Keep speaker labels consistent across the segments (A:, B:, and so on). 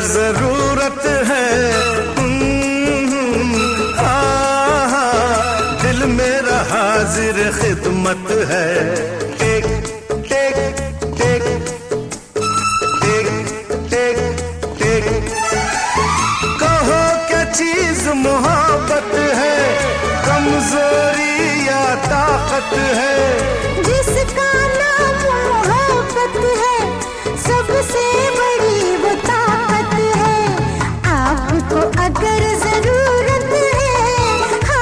A: जरूरत है, दिल मेरा हाजिर खिदमत है। Take take take take take take, कहो क्या चीज मोहब्बत है, कमजोरी या ताकत है।
B: जिसका नाम मोहब्बत है, सबसे बड़ी वो ताकत है। आपको अगर जरूरत है,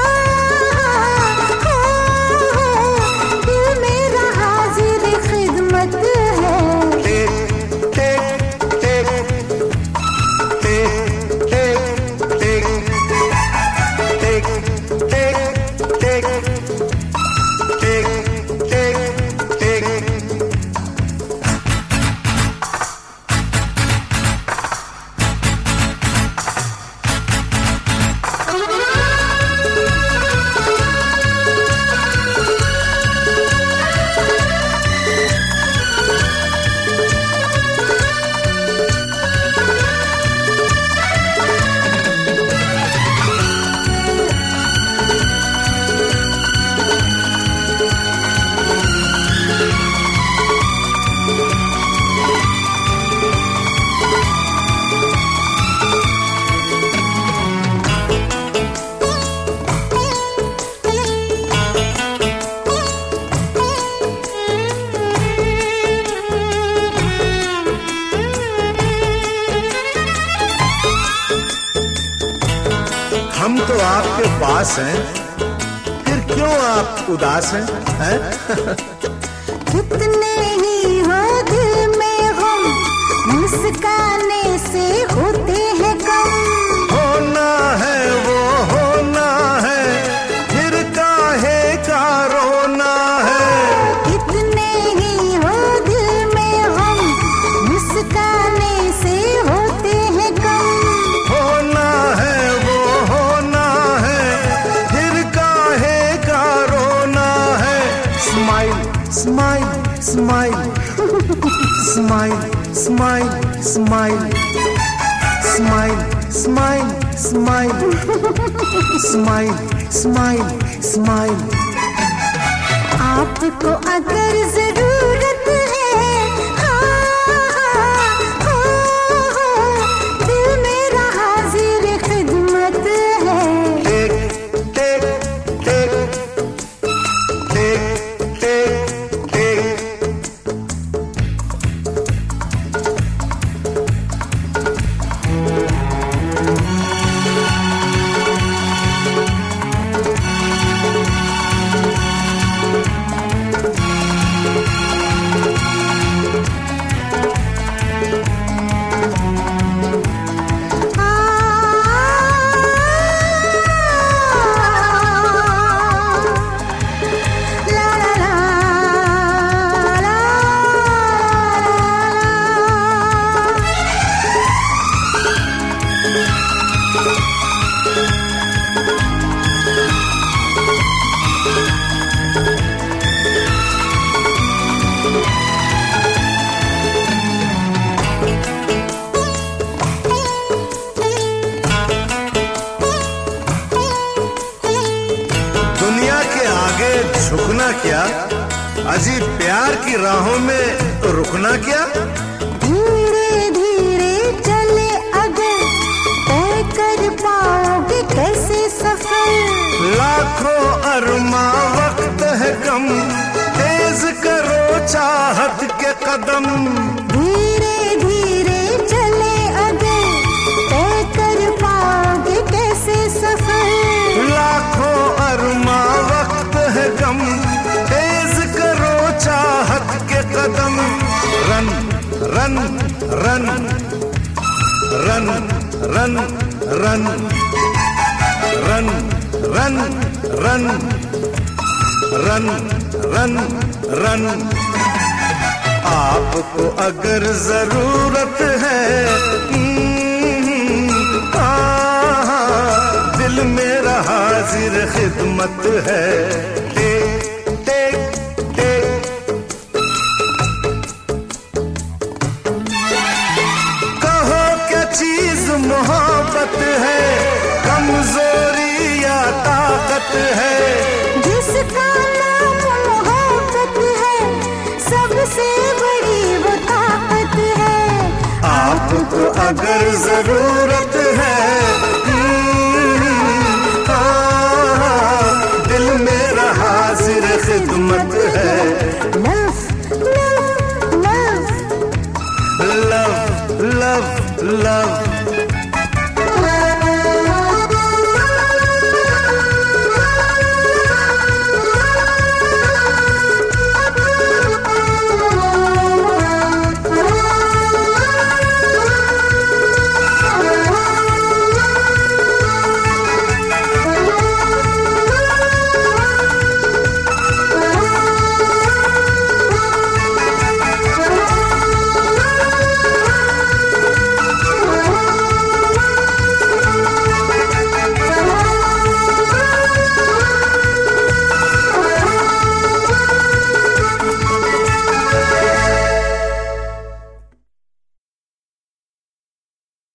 B: दिल मेरा हाजिर खिदमत है।
A: Take take take take take take take take take take take take. हम तो आपके पास हैं, फिर क्यों आप उदास हैं, हैं?
B: कितने ही हो दिल में गम, मुस्काने से होते हैं कम।
A: होना है वो होना है, फिर काहे का रोना है।
B: कितने ही हो दिल में गम, मुस्काने से होते हैं कम।
A: होना है वो होना है, फिर काहे का रोना है। Smile smile smile smile smile smile smile smile smile smile smile smile.
B: आपको अगर जरूरत है, दिल मेरा हाजिर खिदमत है।
A: Take take take take take take. दुनिया के आगे झुकना क्या, अजीब प्यार की राहों में रुकना क्या।
B: धीरे धीरे चले अगर, तय कर पाओगे कैसे सफर।
A: लाखों अरमा वक्त है कम, तेज करो चाहत के कदम।
B: धीरे धीरे चले अगर, तय कर पाओगे कैसे सफर।
A: लाखों अरमा वक्त है कम, तेज करो चाहत के कदम। Run run run run run run run run run run run run. आपको अगर जरूरत है, दिल मेरा हाजिर खिदमत है। टेक टेक टेक, कहो क्या चीज अगर जरूरत है